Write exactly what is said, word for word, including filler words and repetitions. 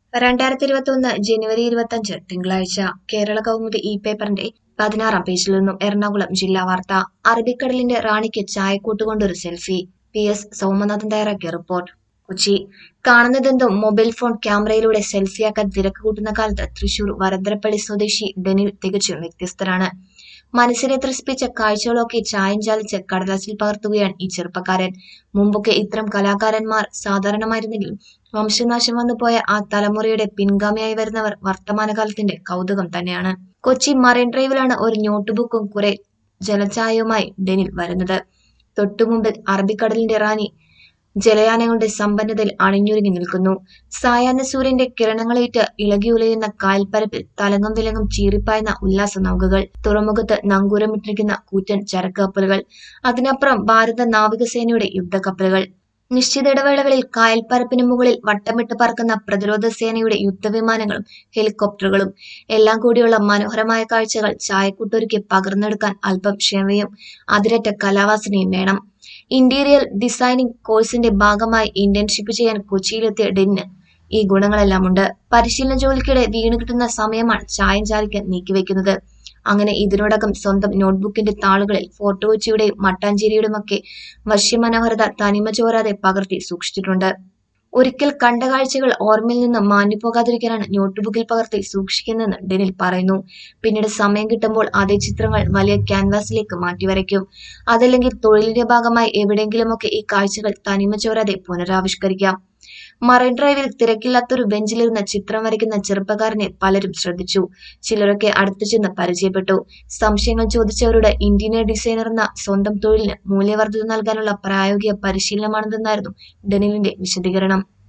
രണ്ടായിരത്തി ഇരുപത്തി ഒന്ന് ജനുവരി ഇരുപത്തിയഞ്ച് തിങ്കളാഴ്ച കേരള കൗമുദി ഇ പേപ്പറിന്റെ പതിനാറാം പേജിൽ നിന്നും എറണാകുളം ജില്ലാ വാർത്ത. അറബിക്കടലിന്റെ റാണിക്ക് ചായക്കൂട്ടുകൊണ്ടൊരു സെൽഫി. പി എസ് സോമനാഥൻ തയ്യാറാക്കിയ റിപ്പോർട്ട്. കൊച്ചി. കാണുന്നതെന്തും മൊബൈൽ ഫോൺ ക്യാമറയിലൂടെ സെൽഫിയാക്കാൻ തിരക്ക് കൂട്ടുന്ന കാലത്ത് തൃശൂർ വരന്തരപ്പള്ളി സ്വദേശി ഡെനിൽ തികച്ചും വ്യത്യസ്തനാണ്. മനസ്സിനെ ത്രസിപ്പിച്ച കാഴ്ചകളൊക്കെ ചായം ചാലിച്ച് കടലാസിൽ പകർത്തുകയാണ് ഈ ചെറുപ്പക്കാരൻ. മുമ്പൊക്കെ ഇത്തരം കലാകാരന്മാർ സാധാരണമായിരുന്നെങ്കിലും വംശനാശം വന്നുപോയ ആ തലമുറയുടെ പിൻഗാമിയായി വരുന്നവർ വർത്തമാനകാലത്തിന്റെ കൗതുകം തന്നെയാണ്. കൊച്ചി മറൈൻ ഡ്രൈവിലാണ് ഒരു നോട്ട് ബുക്കും കുറെ ജലഛായയുമായി ഡെനിൽ വരുന്നത്. തൊട്ടുമുമ്പിൽ അറബിക്കടലിന്റെ റാണി ജലയാനങ്ങളുടെ സമ്പന്നതയിൽ അണിഞ്ഞൊരുങ്ങി നിൽക്കുന്നു. സായാഹ്ന സൂര്യന്റെ കിരണങ്ങളേറ്റ് ഇളകിയുലയുന്ന കായൽപ്പരപ്പിൽ തലങ്ങും വിലങ്ങും ചീറിപ്പായുന്ന ഉല്ലാസ നൗകകൾ, തുറമുഖത്ത് നങ്കൂരമിട്ടിരിക്കുന്ന കൂറ്റൻ ചരക്ക് കപ്പലുകൾ, അതിനപ്പുറം ഭാരത നാവികസേനയുടെ യുദ്ധക്കപ്പലുകൾ, നിശ്ചിത ഇടവേളകളിൽ കായൽപ്പരപ്പിന് മുകളിൽ വട്ടമിട്ട് പറക്കുന്ന പ്രതിരോധ സേനയുടെ യുദ്ധവിമാനങ്ങളും ഹെലികോപ്റ്ററുകളും എല്ലാം കൂടിയുള്ള മനോഹരമായ കാഴ്ചകൾ ചായക്കൂട്ടൊരുക്കി പകർന്നെടുക്കാൻ അല്പം ക്ഷമയും അതിരറ്റ കലാവാസനയും വേണം. ഇന്റീരിയർ ഡിസൈനിംഗ് കോഴ്സിന്റെ ഭാഗമായി ഇന്റേൺഷിപ്പ് ചെയ്യാൻ കൊച്ചിയിലെത്തിയ ഡെന്നിന് ഈ ഗുണങ്ങളെല്ലാം ഉണ്ട്. പരിശീലന ജോലിക്കിടെ വീണു കിട്ടുന്ന സമയമാണ് ചായം ചാലിക്കാൻ നീക്കിവെക്കുന്നത്. അങ്ങനെ ഇതിനോടകം സ്വന്തം നോട്ട്ബുക്കിന്റെ താളുകളിൽ ഫോർട്ട് കൊച്ചിയുടെയും മട്ടാഞ്ചേരിയുടെയുമൊക്കെ വശ്യമനോഹരത തനിമ ചോരാതെ പകർത്തി സൂക്ഷിച്ചിട്ടുണ്ട്. ഒരിക്കൽ കണ്ട കാഴ്ചകൾ ഓർമ്മയിൽ നിന്ന് മാഞ്ഞുപോകാതിരിക്കാനാണ് നോട്ട്ബുക്കിൽ പകർത്തി സൂക്ഷിക്കുന്നതെന്ന് ഡെനിൽ പറയുന്നു. പിന്നീട് സമയം കിട്ടുമ്പോൾ അതേ ചിത്രങ്ങൾ വലിയ ക്യാൻവാസിലേക്ക് മാറ്റിവരയ്ക്കും. അതല്ലെങ്കിൽ തൊഴിലിന്റെ ഭാഗമായി എവിടെയെങ്കിലുമൊക്കെ ഈ കാഴ്ചകൾ തനിമ ചോരാതെ പുനരാവിഷ്കരിക്കാം. മറൈൻ ഡ്രൈവിൽ തിരക്കില്ലാത്തൊരു ബെഞ്ചിലിരുന്ന് ചിത്രം വരയ്ക്കുന്ന ചെറുപ്പക്കാരനെ പലരും ശ്രദ്ധിച്ചു. ചിലരൊക്കെ അടുത്തു ചെന്ന് പരിചയപ്പെട്ടു. സംശയങ്ങൾ ചോദിച്ചവരുടെ ഇന്റീരിയർ ഡിസൈനർ എന്ന സ്വന്തം തൊഴിലിന് മൂല്യവർദ്ധിത നൽകാനുള്ള പ്രായോഗിക പരിശീലനമാണിതെന്നായിരുന്നു ഡെനിലിന്റെ വിശദീകരണം.